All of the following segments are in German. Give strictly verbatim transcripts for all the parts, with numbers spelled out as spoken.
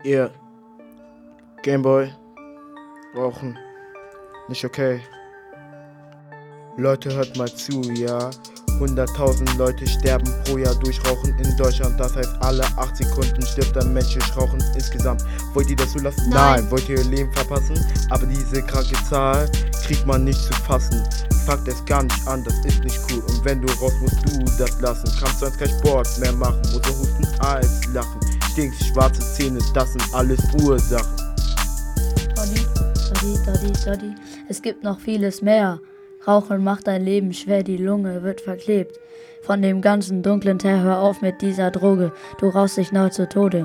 Ihr Gameboy rauchen nicht okay. Leute, hört mal zu, ja. hunderttausend Leute sterben pro Jahr durch Rauchen in Deutschland. Das heißt, alle acht Sekunden stirbt ein Mensch durch Rauchen insgesamt. Wollt ihr das zulassen? Nein. Nein. Wollt ihr ihr Leben verpassen? Aber diese kranke Zahl kriegt man nicht zu fassen. Fakt es gar nicht an, das ist nicht cool. Und wenn du raus musst du das lassen. Kannst sonst kein Sport mehr machen. Musst du husten als lachen. Stinkst, schwarze Zähne, das sind alles Ursachen. Doddy, Doddy, Doddy, Doddy. Es gibt noch vieles mehr. Rauchen macht dein Leben schwer, die Lunge wird verklebt. Von dem ganzen dunklen Teer, hör auf mit dieser Droge. Du rauchst dich neu zu Tode.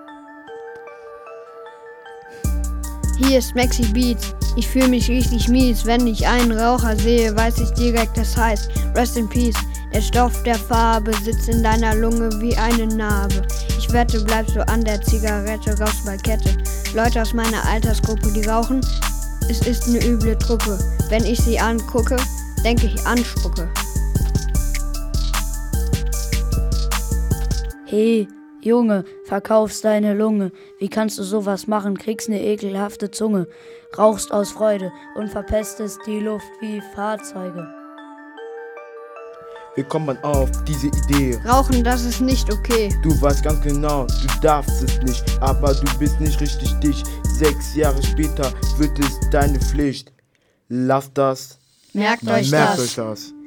Hier ist Maxi Beats. Ich fühle mich richtig mies. Wenn ich einen Raucher sehe, weiß ich direkt, das heißt Rest in Peace. Der Stoff der Farbe sitzt in deiner Lunge wie eine Narbe. Ich wette, bleibst du an der Zigarette, rauchst bei Kette. Leute aus meiner Altersgruppe, die rauchen, es ist eine üble Truppe. Wenn ich sie angucke, denke ich an Spucke. Hey, Junge, verkaufst deine Lunge. Wie kannst du sowas machen? Kriegst ne ekelhafte Zunge. Rauchst aus Freude und verpestest die Luft wie Fahrzeuge. Wie kommt man auf diese Idee? Rauchen, das ist nicht okay. Du weißt ganz genau, du darfst es nicht, aber du bist nicht richtig dich. Sechs Jahre später wird es deine Pflicht. Lasst das. Merkt euch Merkt das. euch das.